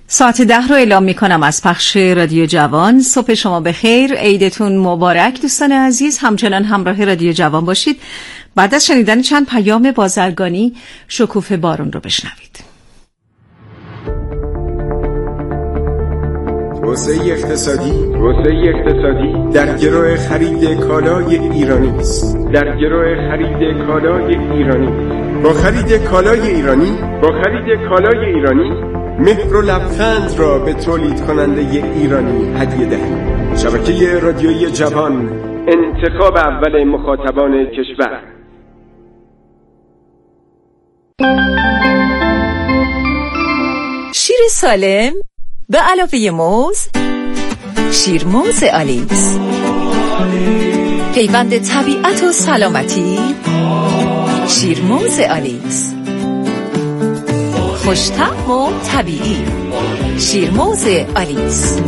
ساعت 10 رو اعلام میکنم از پخش رادیو جوان. صبح شما بخیر، عیدتون مبارک دوستان عزیز. همچنان همراه رادیو جوان باشید. بعد از شنیدن چند پیام بازرگانی، شکوفه بارون رو بشنوید. توسعه اقتصادی در گرو خرید کالای ایرانی است. با خرید کالای ایرانی مهر و لبخند را به تولید کننده ایرانی هدیه دهید. شبکه رادیویی جوان، انتخاب اول مخاطبان کشور. شیر سالم به علاوه موز، شیرموز آلیس، پیوند طبیعت و سلامتی، شیرموز آلیس، خوش‌طعم و طبیعی، شیرموز آلیس.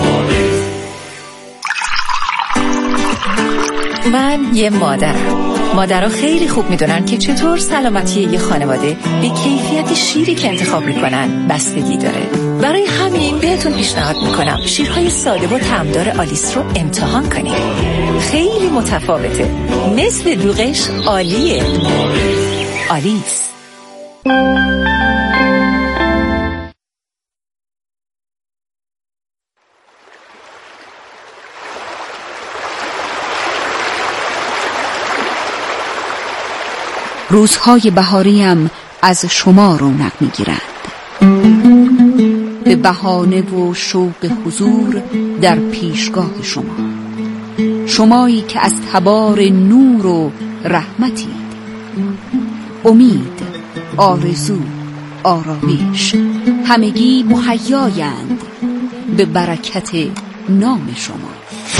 من یه مادرها خیلی خوب میدونن که چطور سلامتی یه خانواده به کیفیت شیری که انتخاب میکنن بستگی داره. برای همین بهتون پیشنهاد میکنم شیرهای ساده و طعمدار آلیس رو امتحان کنید. خیلی متفاوته، مثل دوغش عالیه. آلیس. روزهای بهاریم از شما رونق میگیرند، به بهانه و شوق حضور در پیشگاه شما، شمایی که از تبار نور و رحمتید. امید، آرزو، آرامش همگی مهیایند به برکت نام شما.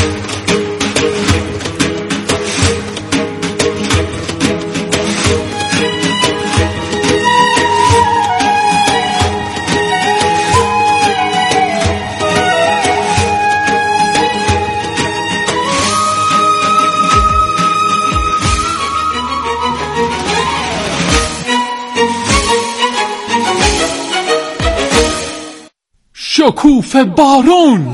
شکوفه بارون.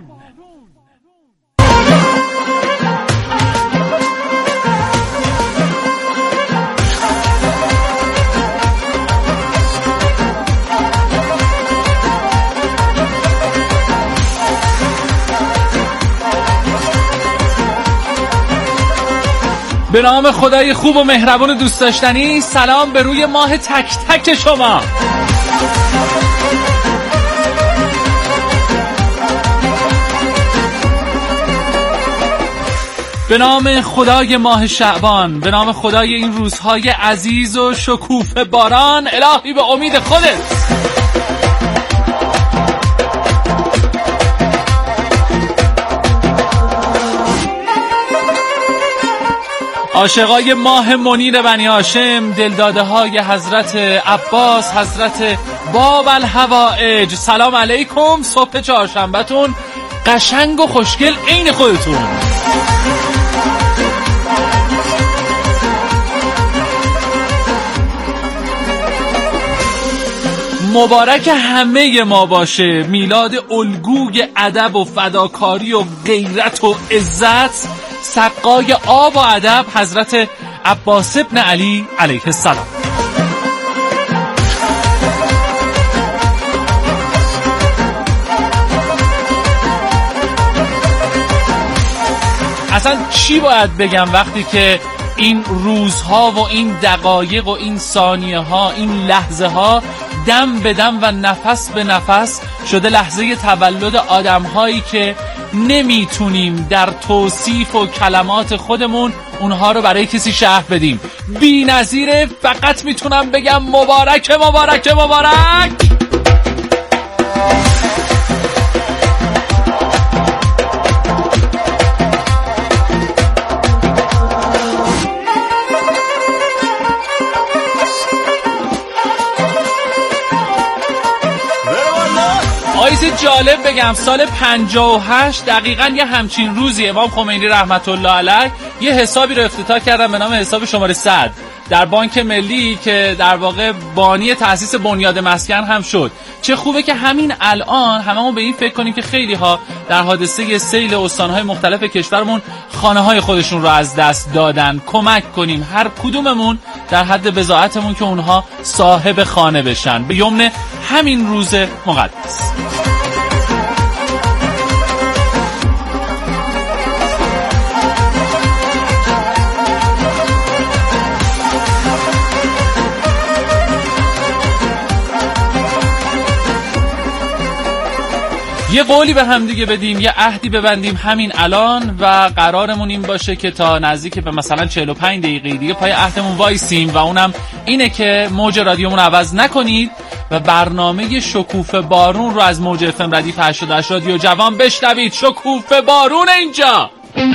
به نام خدای خوب و مهربان و دوست داشتنی، سلام به روی ماه تک تک شما. به نام خدای ماه شعبان، به نام خدای این روزهای عزیز و شکوفه باران، الهی به امید خودت. عاشقای ماه منیر بنی هاشم، دلداده های حضرت عباس، حضرت باب الحوائج، سلام علیکم. صبح چهارشنبه‌تون قشنگ و خوشگل عین خودتون. مبارک همه ما باشه میلاد الگوی ادب و فداکاری و غیرت و عزت، سقای آب و ادب، حضرت عباس ابن علی علیه السلام. اصلا چی باید بگم وقتی که این روزها و این دقایق و این ثانیه ها، این لحظه ها دم به دم و نفس به نفس شده لحظه تولد آدم هایی که نمیتونیم در توصیف و کلمات خودمون اونها رو برای کسی شرح بدیم. بی نظیره، فقط میتونم بگم مبارک مبارک مبارک. آیز جالب بگم، سال 58 دقیقاً یه همچین روزی امام خمینی رحمت الله علیه یه حسابی رو افتتاح کردن به نام حساب شماره 100 در بانک ملی که در واقع بانی تأسیس بنیاد مسکن هم شد. چه خوبه که همین الان هممون به این فکر کنیم که خیلی ها در حادثه سیل استانهای مختلف کشورمون خانه های خودشون رو از دست دادن. کمک کنیم هر کدوممون در حد بضاعتمون که اونها صاحب خانه بشن به یمن همین روز مقدس. یه قولی به هم دیگه بدیم، یه عهدی ببندیم همین الان و قرارمون این باشه که تا نزدیک به مثلا 45 دقیقه دیگه پای عهدمون وایسیم و اونم اینه که موج رادیومون عوض نکنید و برنامه شکوفه بارون رو از موج FM ردیف 88 رادیو جوان بشنوید. شکوفه بارون اینجا.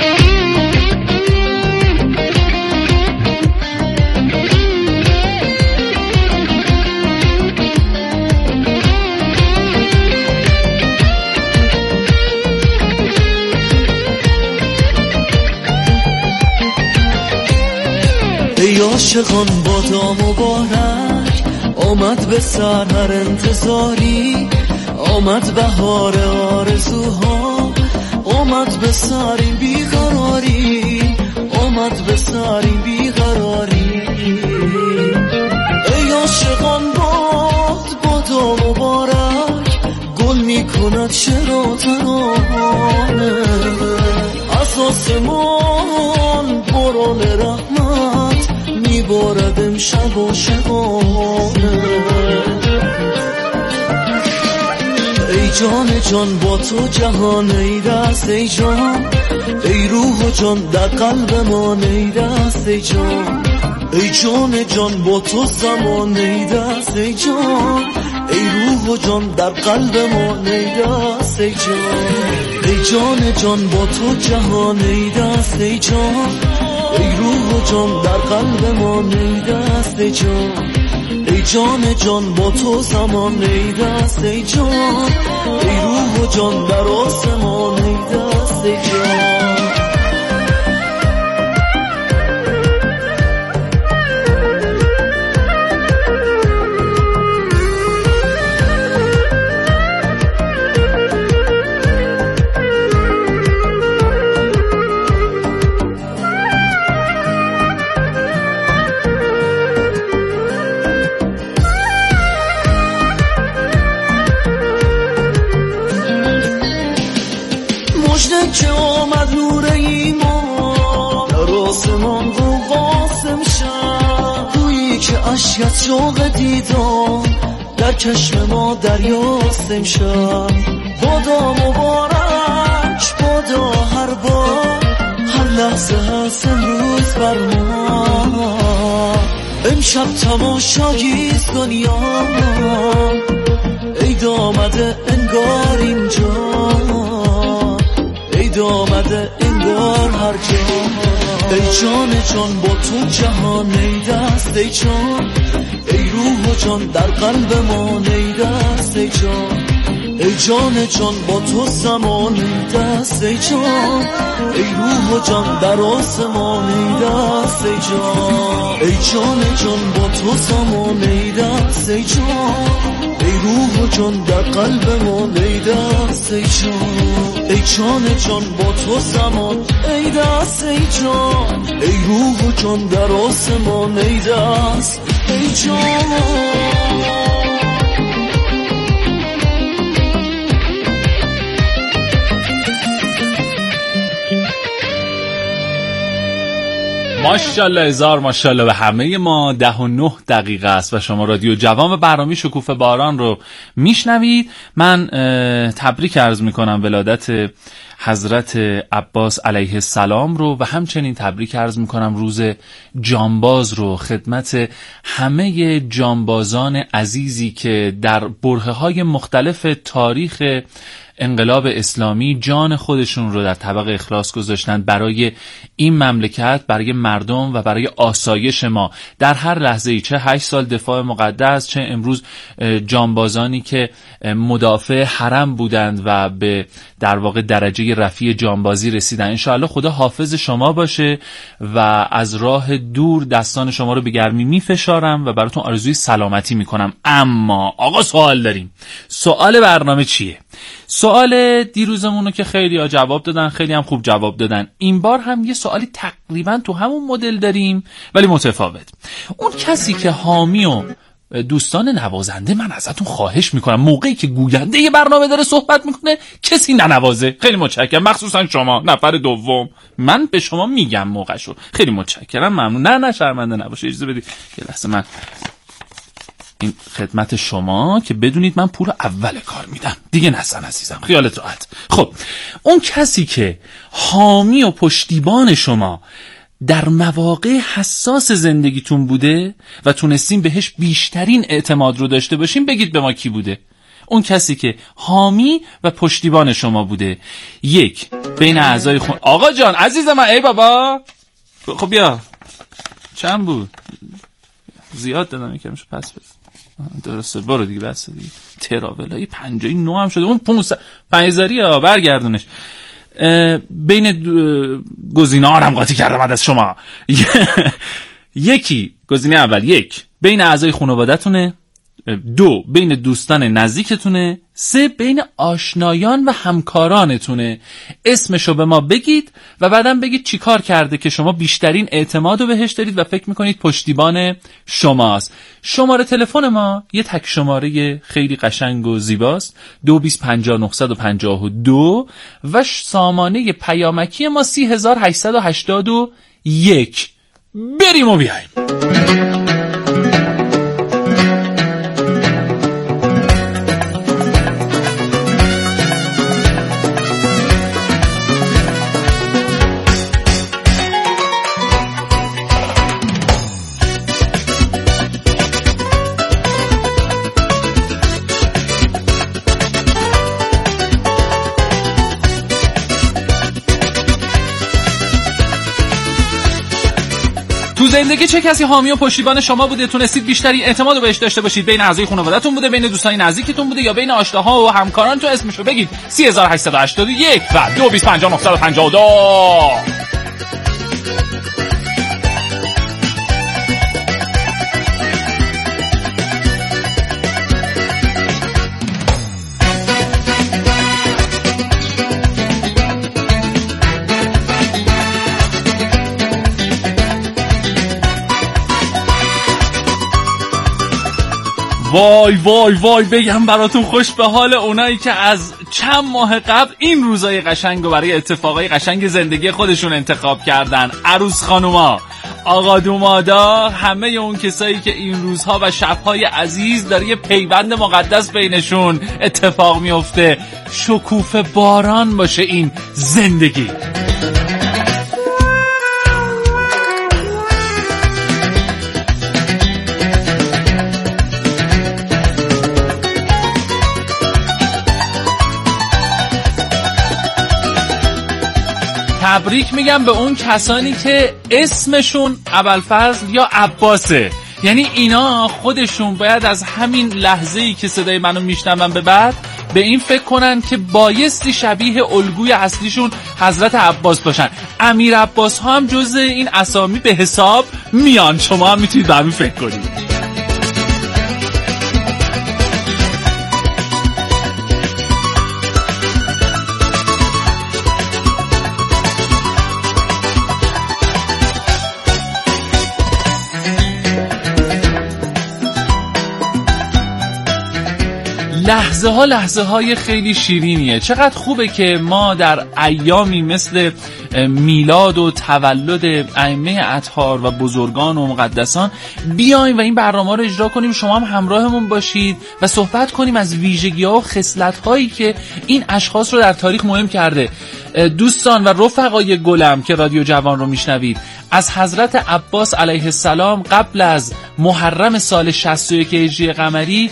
ای عاشقان بادا مبارک، آمد به سر هر انتظاری، آمد بهار آرزوها، آمد به سر این بیقراری، آمد به سر این بیقراری. ای عاشقان بادا مبارک، گل می کند چرا ترانه، از آسمان باران رحمت میبارد امشب عاشقانه. ای جان جان با تو جهان ای دست ای جان، ای روح و جان در قلب ما ای دست ای جان، ای جان جان با تو زمان ای دست ای جان، ای روح و جان در قلب ما ای دست ای جان، ای جان جان با تو جهان ای دست ای جان، ای روح و جان در قلب ما ای دست ای جان، ای جان جان با تو زمان ای دست ای جان، ای روح و جان در آسمان ای دست ای جان. که آمد نور ایمان در آسمان رو قاسم شد، گویی که اشکت شوق دیدان در چشم ما دریاست امشب. بادا مبارک بادا هر بار، هر لحظه هست امروز بر ما، امشب تماشاییست دنیا، عید آمده انگار اینجا، عید آمده انگار هر جا. ای جان جان با تو جهان ای دست ای جان، ای روح و جان در قلب ما ای دست ای جان، ای جان جان با تو زمان ای دست ای جان، ای روح و جان در آسمان ای دست ای جان، ای جان جان با تو زمان ای دست ای جان، ای روح و جان در قلب ما ای دست ای جان، ای جان جان با تو زمان ای دست ای جان، ای روح و جان در آسمان ای دست ای جان. ماشاءالله هزار ماشاءالله به همه ما. 10:09 است و شما رادیو جوان و برنامه شکوفه باران رو میشنوید. من تبریک عرض میکنم ولادت حضرت عباس علیه السلام رو و همچنین تبریک عرض میکنم روز جانباز رو خدمت همه جانبازان عزیزی که در برهه‌های مختلف تاریخ انقلاب اسلامی جان خودشون رو در طبق اخلاص گذاشتن برای این مملکت، برای مردم و برای آسایش ما در هر لحظه‌ای، چه 8 سال دفاع مقدس، چه امروز جانبازانی که مدافع حرم بودند و به در واقع درجه رفیع جانبازی رسیدن. انشاءالله خدا حافظ شما باشه و از راه دور دستان شما رو به گرمی میفشارم و براتون آرزوی سلامتی میکنم. اما آقا سوال داریم. سوال برنامه چیه؟ سوال دیروزمون رو که خیلی ها جواب دادن، خیلی هم خوب جواب دادن. این بار هم یه سوالی تقریبا تو همون مدل داریم ولی متفاوت. اون کسی که حامی و دوستان نوازنده، من ازتون خواهش میکنم موقعی که گوینده یه برنامه داره صحبت میکنه کسی ننوازه. خیلی متشکرم، مخصوصا شما نفر دوم، من به شما میگم موقعشو. خیلی متشکرم، ممنون. نه شرمنده نباشه، اجازه بدید یه لحظه من این خدمت شما که بدونید من پول اول کار میدم دیگه، نسن عزیزم، خیالت راحت. خب اون کسی که حامی و پشتیبان شما در مواقع حساس زندگیتون بوده و تونستین بهش بیشترین اعتماد رو داشته باشین، بگید به ما کی بوده؟ اون کسی که حامی و پشتیبان شما بوده. یک، بین اعضای آقا جان عزیز من، ای بابا، خب بیا، چند بود؟ زیاد دادم، یکمش پس بده. درسته، برو دیگه، بس دیگه. تراولای 59 هم شده، اون 5000 ها برگردونش. بین گزینه‌ها هم قاطی کردم از شما. یکی گزینه اول، یک بین اعضای خانواده‌تونه، 2 بین دوستان نزدیکتونه، 3 بین آشنایان و همکارانتونه. اسمشو به ما بگید و بعدم بگید چی کار کرده که شما بیشترین اعتماد رو بهش دارید و فکر میکنید پشتیبان شماست. شماره تلفن ما یه تک شماره خیلی قشنگ و زیباست، 2250952 و سامانه پیامکی ما 30881. بریم و بیایم. تو زندگی چه کسی حامی و پشتیبان شما بوده؟ تونستید بیشتری اعتماد رو بهش داشته باشید؟ بین اعضای خانواده‌تون بوده، بین دوستان نزدیکتون بوده، یا بین آشناها و همکارانتون؟ اسمشو بگید. 30881 و 2250952. وای وای وای، بگم براتون خوش به حال اونایی که از چند ماه قبل این روزای قشنگ و برای اتفاقای قشنگ زندگی خودشون انتخاب کردن. عروس خانوما، آقا دومادا، همه اون کسایی که این روزها و شبهای عزیز داره یه پیوند مقدس بینشون اتفاق میفته. شکوفه باران باشه این زندگی. تبریک میگم به اون کسانی که اسمشون ابوالفضل یا عباسه. یعنی اینا خودشون باید از همین لحظه‌ای که صدای منو میشنون به بعد به این فکر کنن که بایستی شبیه الگوی اصلیشون حضرت عباس باشن. امیر عباس ها هم جز این اسامی به حساب میان. شما هم میتونید به همین فکر کنید. لحظه های خیلی شیرینیه. چقدر خوبه که ما در ایامی مثل میلاد و تولد ائمه اطهار و بزرگان و مقدسان بیایم و این برنامه رو اجرا کنیم. شما هم همراهمون باشید و صحبت کنیم از ویژگی‌ها و خصلت‌هایی که این اشخاص رو در تاریخ مهم کرده. دوستان و رفقای گلم که رادیو جوان رو میشنوید، از حضرت عباس علیه السلام قبل از محرم سال 61 هجری قمری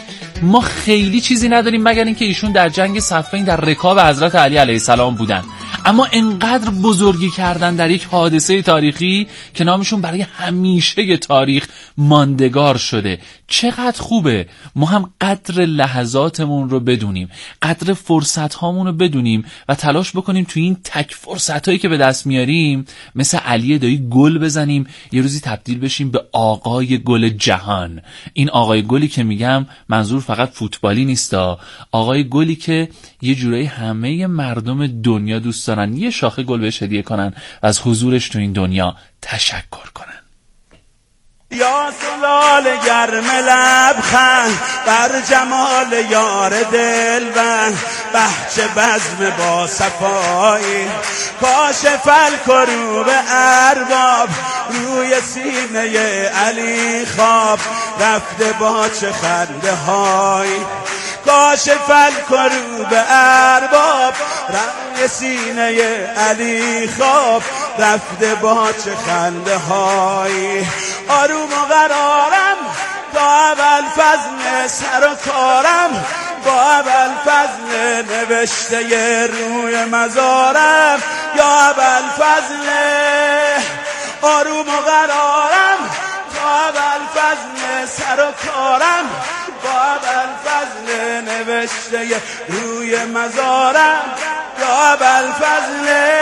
ما خیلی چیزی نداریم مگر اینکه ایشون در جنگ صفین در رکاب حضرت علی علیه السلام بودن، اما انقدر بزرگی کردن در یک حادثه تاریخی که نامشون برای همیشه تاریخ ماندگار شده. چقدر خوبه ما هم قدر لحظاتمون رو بدونیم، قدر فرصت‌هامون رو بدونیم و تلاش بکنیم توی این تک فرصتایی که به دست میاریم مثل علی دایی گل بزنیم، یه روزی تبدیل بشیم به آقای گل جهان. این آقای گلی که میگم منظور فقط فوتبالی نیستا، آقای گلی که یه جورایی همه مردم دنیا دوست دارن یه شاخه گل بهش هدیه کنن و از حضورش تو این دنیا تشکر کنن. یا سلال گرم لبخند بر جمال یار دلبند، بهچه بزم با صفایی کاشف الکروب ارباب، روی سینه علی خواب رفته با چه خنده هایی، کاشف الکروب ارباب روی سینه علی خواب رفته با چه خنده هایی، آروم و قرارم با اول فضل سر و کارم، با اول فضل نوشته روی مزارم، یا اول فضل آروم و قرارم با اول فضل سر و کارم، با اول فضل نوشته روی مزارم، یا اول فضل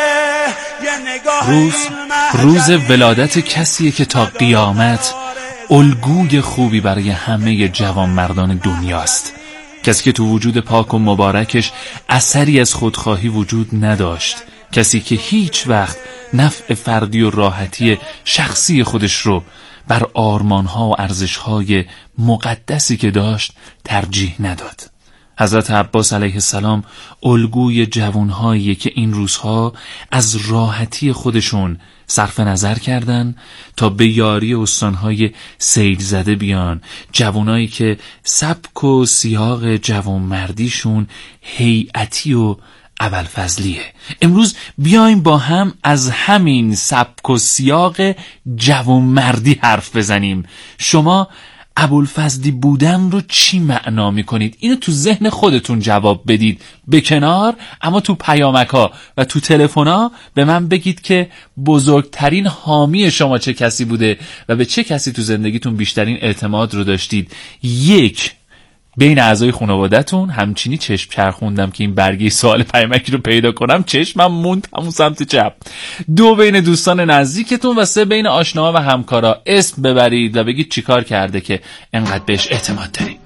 روز ولادت کسیه که تا قیامت الگوی خوبی برای همه جوانمردان دنیاست، کسی که تو وجود پاک و مبارکش اثری از خودخواهی وجود نداشت، کسی که هیچ وقت نفع فردی و راحتی شخصی خودش رو بر آرمانها و ارزشهای مقدسی که داشت ترجیح نداد. حضرت عباس علیه السلام الگوی جوانهایی که این روزها از راحتی خودشون صرف نظر کردن تا به یاری استانهای سیل زده بیان، جوانایی که سبک و سیاق جوانمردیشون هیئتی و اول فضلیه. امروز بیایم با هم از همین سبک و سیاق جوانمردی حرف بزنیم. شما ابوالفضلی بودن رو چی معنا میکنید؟ اینو تو ذهن خودتون جواب بدید به کنار، اما تو پیامک‌ها و تو تلفن‌ها به من بگید که بزرگترین حامی شما چه کسی بوده و به چه کسی تو زندگیتون بیشترین اعتماد رو داشتید. یک، بین اعضای خانواده‌تون. همچینی چشم چرخوندم که این برگه سوال پیامکی رو پیدا کنم، چشمم موند همون سمت چپ. دو، بین دوستان نزدیکتون. و سه، بین آشناها و همکارا. اسم ببرید و بگید چیکار کرده که انقدر بهش اعتماد دارید.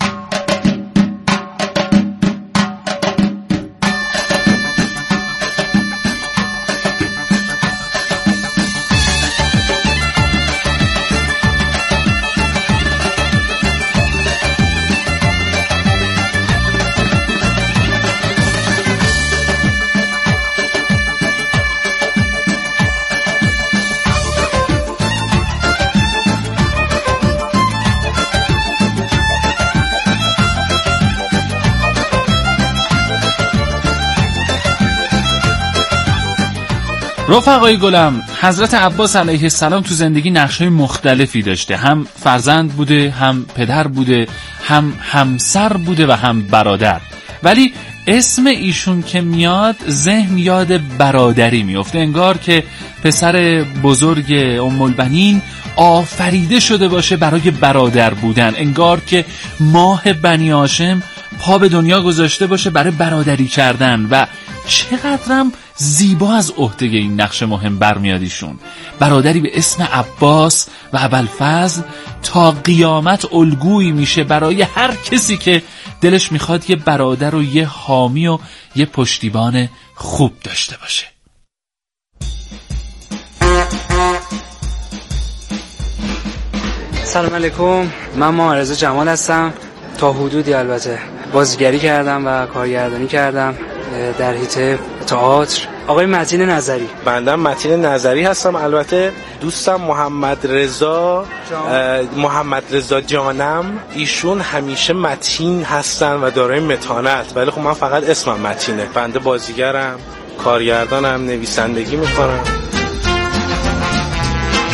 رفقای گلم، حضرت عباس علیه السلام تو زندگی نقش‌های مختلفی داشته. هم فرزند بوده، هم پدر بوده، هم همسر بوده و هم برادر. ولی اسم ایشون که میاد ذهن یاد برادری میفته، انگار که پسر بزرگ ام البنین آفریده شده باشه برای برادر بودن، انگار که ماه بنی هاشم پا به دنیا گذاشته باشه برای برادری کردن. و چقدرم زیبا از عهده این نقش مهم برمیاد ایشون. برادری به اسم عباس و ابوالفضل تا قیامت الگویی میشه برای هر کسی که دلش میخواد یه برادر و یه حامی و یه پشتیبان خوب داشته باشه. سلام علیکم، من محمد رضا جمال هستم. تا حدودی البته بازیگری کردم و کارگردانی کردم در حیطه تئاتر. آقای متین نظری. بنده متین نظری هستم. البته دوستم محمد رضا جانم، ایشون همیشه متین هستن و دارای متانت، ولی خب من فقط اسمم متینه. بنده بازیگرم، کارگردانم، نویسندگی میکنم.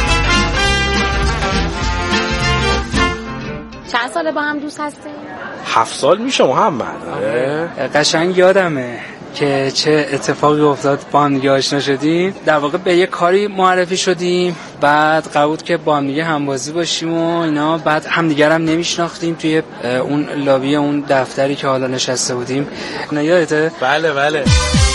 چند ساله با هم دوست هستین؟ 7 سال میشه محمد. قشنگ یادمه که چه اتفاقی افتاد، با هم دیگه آشنا شدیم. در واقع به یه کاری معرفی شدیم، بعد قرار که با هم دیگه همبازی باشیم و اینا. بعد همدیگه هم نمیشناختیم توی اون لابی اون دفتری که حالا نشسته بودیم. یادته؟ بله.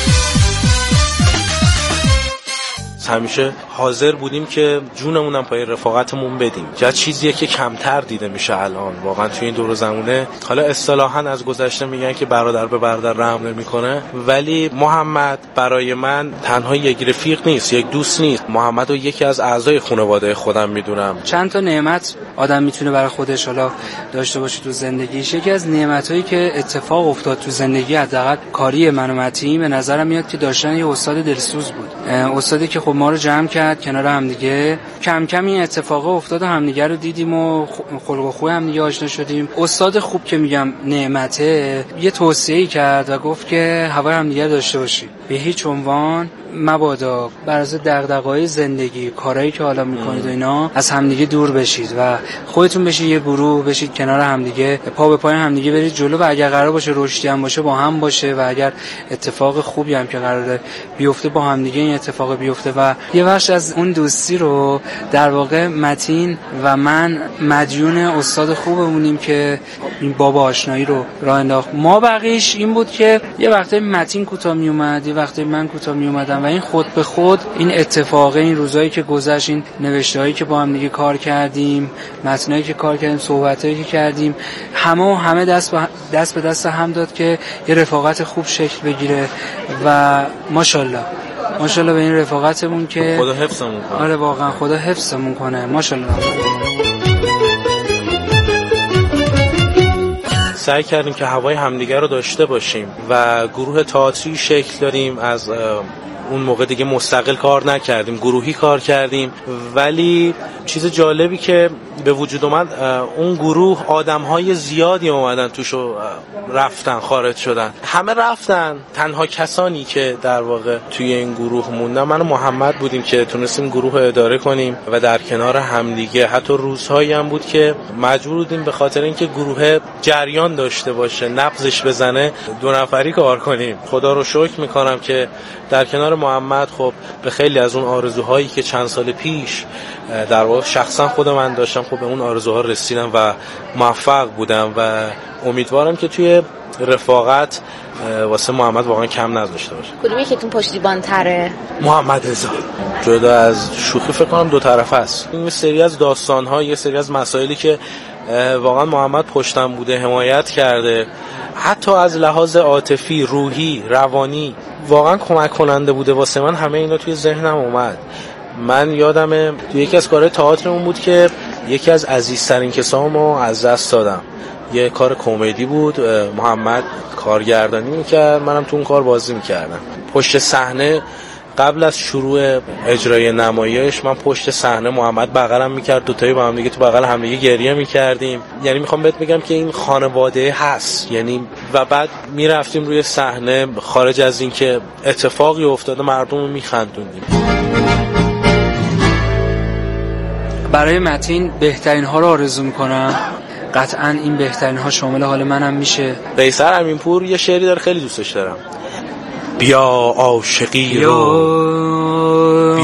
همیشه حاضر بودیم که جونمونم پای رفاقتمون بدیم. جا چیزیه که کمتر دیده میشه الان واقعا توی این دور و زمونه. حالا اصطلاحاً از گذشته میگن که برادر به برادر رحم نمیکنه، ولی محمد برای من تنها یک رفیق نیست، یک دوست نیست. محمد رو یکی از اعضای خانواده خودم میدونم. چند تا نعمت آدم میتونه برای خودش حالا داشته باشه تو زندگیش. یکی از نعمتایی که اتفاق افتاد تو زندگی، حداقل کاری من و متین، به نظرم میاد که داشتن یه استاد دلسوز بود. استادی که خب ما رو جمع کرد کنار همدیگه. کم کم این اتفاق افتاد و همدیگه رو دیدیم و خلق و خوی همدیگه آشنا شدیم. استاد خوب که میگم نعمته، یه توصیه‌ای کرد و گفت که هوای همدیگه داشته باشید، به هیچ عنوان مبادا بر اساس دغدغه‌های زندگی، کارهایی که حالا میکنید و اینا، از همدیگه دور بشید و خودتون بشید یه گروه، بشید کنار همدیگه، پا به پای همدیگه برید جلو و اگر قرار باشه رشدی هم باشه با هم باشه و اگر اتفاق خوبی هم که قراره بیفته با همدیگه این اتفاق بیفته. و یه بخش از اون دوستی رو در واقع متین و من مدیون استاد خوبمونیم که این باب آشنایی رو راه انداخت. ما بقیش این بود که یه وقته متین کوتاه می اومد، یه وقته من کوتاه می اومدم و این خود به خود این اتفاق، این روزایی که گذشت، این نوشته‌هایی که با هم دیگه کار کردیم، متنایی که کار کردیم، صحبتایی که کردیم، همه دست به دست هم داد که یه رفاقت خوب شکل بگیره و ماشاءالله به این رفاقتمون که خدا حفظمون کنه. آره واقعا خدا حفظمون کنه، ماشاءالله. سعی کردیم که هوای همدیگر رو داشته باشیم و گروه تئاتری شکل داریم. از اون موقع دیگه مستقل کار نکردیم، گروهی کار کردیم. ولی چیز جالبی که به وجود اومد، اون گروه آدم‌های زیادی اومدن توش و رفتن، خارج شدن، همه رفتن. تنها کسانی که در واقع توی این گروه موندن من و محمد بودیم که تونستیم گروه رو اداره کنیم و در کنار همدیگه. حتی روزهایی هم بود که مجبور بودیم به خاطر اینکه گروه جریان داشته باشه، نبضش بزنه، 2 نفری کار کنیم. خدا رو شکر میکنم که در کنار محمد خب به خیلی از اون آرزوهایی که چند سال پیش در واقع شخصا خود من داشتم، خب به اون آرزوها رسیدم و موفق بودم و امیدوارم که توی رفاقت واسه محمد واقعا کم نذاشته باشه. کدومی که تون پشتیبان تره؟ محمد رضا. جدا از شوخی فکر کنم 2 طرفه است. این سری از داستان‌ها، یه سری از مسائلی که واقعا محمد پشتم بوده، حمایت کرده، حتی از لحاظ عاطفی، روحی، روانی واقعا کمک کننده بوده واسه من. همه اینا توی ذهنم اومد. من یادمه توی یکی از کارهای تئاترمون بود که یکی از عزیزترین کسامو از دست دادم. یه کار کمدی بود، محمد کارگردانی میکرد، منم تو اون کار بازی میکردم. پشت صحنه قبل از شروع اجرای نمایش من پشت صحنه، محمد بغلم میکرد، دوتایی با هم دیگه تو بغل هم دیگه گریه میکردیم. یعنی میخوام بهت بگم که این خانواده هست. یعنی و بعد میرفتیم روی صحنه، خارج از این که اتفاقی افتاده مردم رو میخندوندیم. برای متین بهترین ها رو آرزو میکنم. قطعا این بهترین ها شامل حال منم میشه. قیصر امینپور یه شعری داره خیلی دوستش دارم. بیا عاشقی رو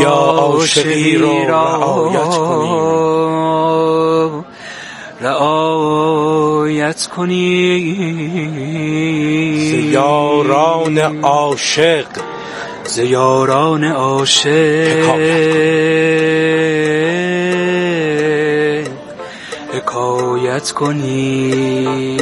رعایت کنی زیاران عاشق حکایت کنی.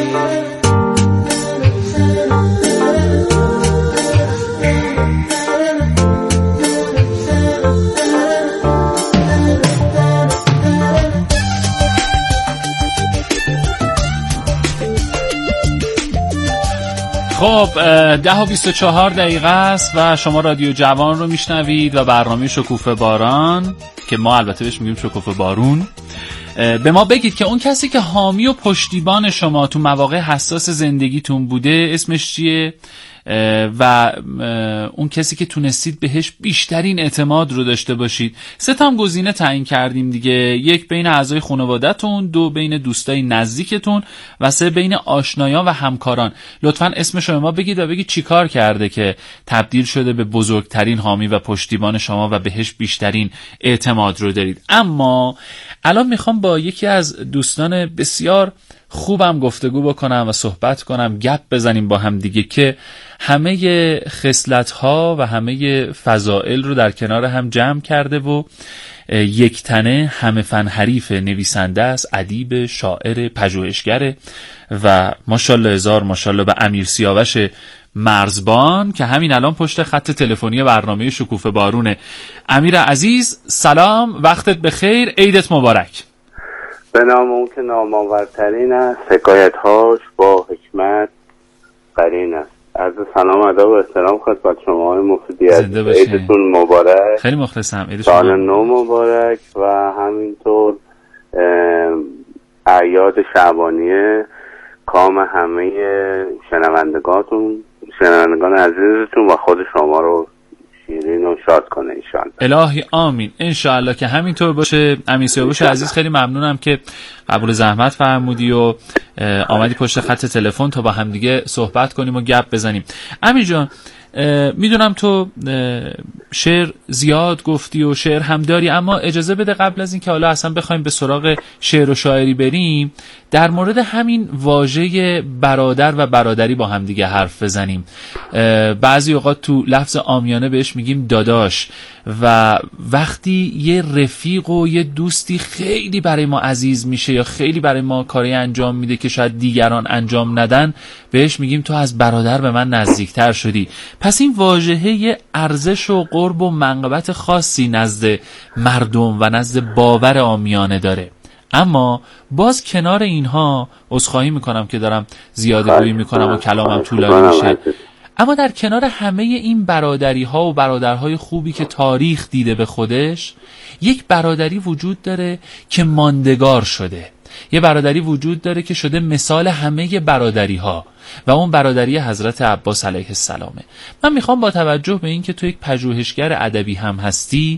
خب 10:24 است و شما رادیو جوان رو میشنوید و برنامه شکوفه باران که ما البته بهش میگیم شکوفه بارون. به ما بگید که اون کسی که حامی و پشتیبان شما تو مواقع حساس زندگیتون بوده اسمش چیه و اون کسی که تونستید بهش بیشترین اعتماد رو داشته باشید. 3 تا هم گزینه تعیین کردیم دیگه، 1 بین اعضای خانواده‌تون، 2 بین دوستای نزدیکتون و 3 بین آشنایان و همکاران. لطفاً اسم شما بگید و بگید چی کار کرده که تبدیل شده به بزرگترین حامی و پشتیبان شما و بهش بیشترین اعتماد رو دارید. اما الان میخوام با یکی از دوستان بسیار خوبم گفتگو بکنم و صحبت کنم، گپ بزنیم با هم دیگه که همه خصلت‌ها و همه فضائل رو در کنار هم جمع کرده و یک تنه همه فن حریف، نویسنده است، ادیب، شاعر، پژوهشگره و ماشاءالله هزار ماشاءالله به امیر سیاوش مرزبان که همین الان پشت خط تلفنی برنامه شکوفه بارونه. امیر عزیز سلام، وقتت بخیر، عیدت مبارک. به نام اون که نامآورترین است، حکایت‌هاش با حکمت قرین است. عرض سلام ادب و احترام خدمت شما های مفیدی است. عیدتون مبارک. خیلی مخلصم. عید شما سال نو مبارک و همینطور اعیاد شعبانیه کام همه شنوندگان عزیزتون و خود شما رو شیرین و شاد کنه انشاءالله. الهی آمین انشاءالله که همینطور باشه. امیر سیاوش عزیز خیلی ممنونم که قبول زحمت فرمودی و آمدی پشت خط تلفن تا با هم دیگه صحبت کنیم و گپ بزنیم. امیر جان، میدونم تو شعر زیاد گفتی و شعر هم داری، اما اجازه بده قبل از این که حالا اصلا بخوایم به سراغ شعر و شاعری بریم در مورد همین واژه برادر و برادری با هم دیگه حرف بزنیم. بعضی اوقات تو لفظ عامیانه بهش میگیم داداش و وقتی یه رفیق و یه دوستی خیلی برای ما عزیز میشه یا خیلی برای ما کاری انجام میده که شاید دیگران انجام ندن بهش میگیم تو از برادر به من نزدیکتر شدی. پس این واژه یه ارزش و قرب و منقبت خاصی نزد مردم و نزد باور عامیانه داره. اما باز کنار اینها عذرخواهی میکنم که دارم زیاده گویی میکنم و کلامم طولانی میشه، اما در کنار همه این برادری ها و برادرهای خوبی که تاریخ دیده به خودش، یک برادری وجود داره که ماندگار شده، یه برادری وجود داره که شده مثال همه برادری ها و اون برادری حضرت عباس علیه السلامه. من میخوام با توجه به این که تو یک پژوهشگر ادبی هم هستی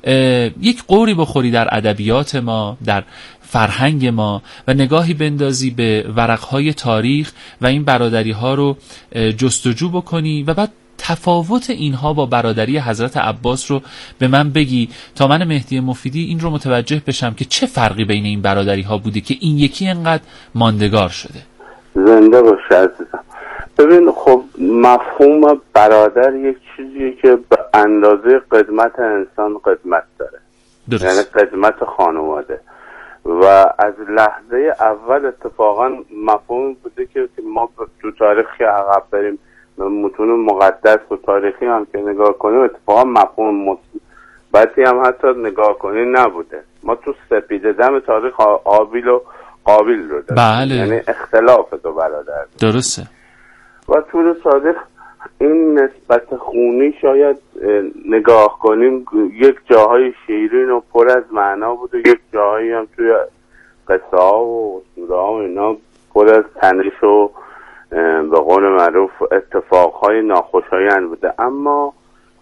یک قوری بخوری در ادبیات ما، در فرهنگ ما و نگاهی بندازی به ورقهای تاریخ و این برادری ها رو جستجو بکنی و بعد تفاوت اینها با برادری حضرت عباس رو به من بگی تا من مهدی مفیدی این رو متوجه بشم که چه فرقی بین این برادری ها بوده که این یکی انقدر ماندگار شده. زنده باشه عزیزم. ببین خب مفهوم برادر یک چیزیه که به اندازه قدمت انسان قدمت داره. درست. یعنی قدمت خانواده و از لحظه اول اتفاقا مفهوم بوده که ما تو تاریخی عقب بریم متون مقدس و تاریخی هم که نگاه کنیم اتفاقا مفهوم مثبتی هم حتی نگاه کنیم نبوده. ما تو سپیده دم تاریخ هابیل و قابیل رو داریم. بله. یعنی اختلاف دو برادر. درسته. و طول تاریخ این نسبت خونی شاید نگاه کنیم یک جاهای شیرین و پر از معنا بود و یک جاهایی هم توی قصه ها و اسطوره ها و اینا پر از تنش و به قول معروف اتفاقهای ناخوشایند بوده. اما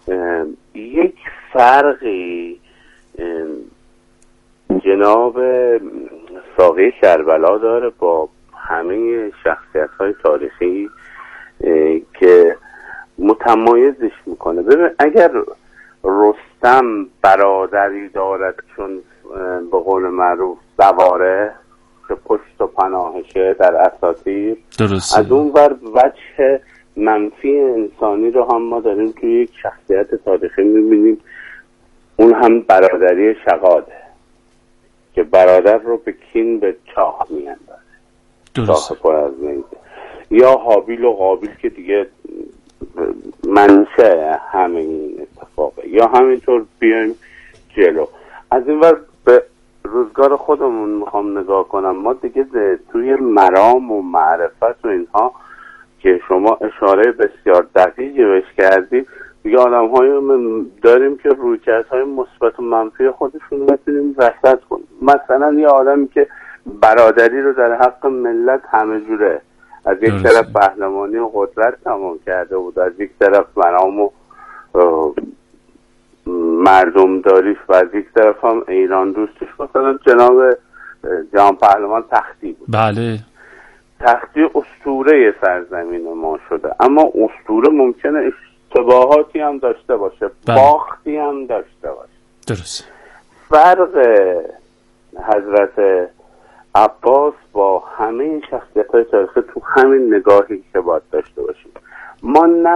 یک فرقی جناب ساقی کربلا داره با همه شخصیت‌های تاریخی که متمایزش میکنه. ببین اگر رستم برادری دارد چون به قول معروف سواره که پشت و پناهشه در اساطیر، از اون ور وجه منفی انسانی رو هم ما داریم توی یک شخصیت تاریخی میبینیم، اون هم برادری شغاده که برادر رو به کین به چاه میاندازه، چاه پر از میده. یا هابیل و قابیل که دیگه منشأ همه این اتفاقه. یا همینطور بیایم جلو از این ور به روزگار خودمون میخوام نگاه کنم. ما دیگه توی مرام و معرفت و اینها که شما اشاره بسیار دقیقی بهش کردی دیگه آدم های داریم که رویکردهای مثبت و منفی خودشون بتونیم رصد کنیم. مثلا یه آدمی که برادری رو در حق ملت همه جوره از یک طرف پهلوانی و قدرت تمام کرده بود، از یک طرف منام و مردم داریش و از یک طرف هم ایران دوستش مثلا جناب جهان پهلوان تختی بود. بله، تختی اسطوره سرزمین ما شده، اما اسطوره ممکنه اشتباهاتی هم داشته باشه، باختی هم داشته باشه. درست. فرق حضرت عباس با همه شخصیت‌های تاریخی تو همین نگاهی که باید داشته باشیم، ما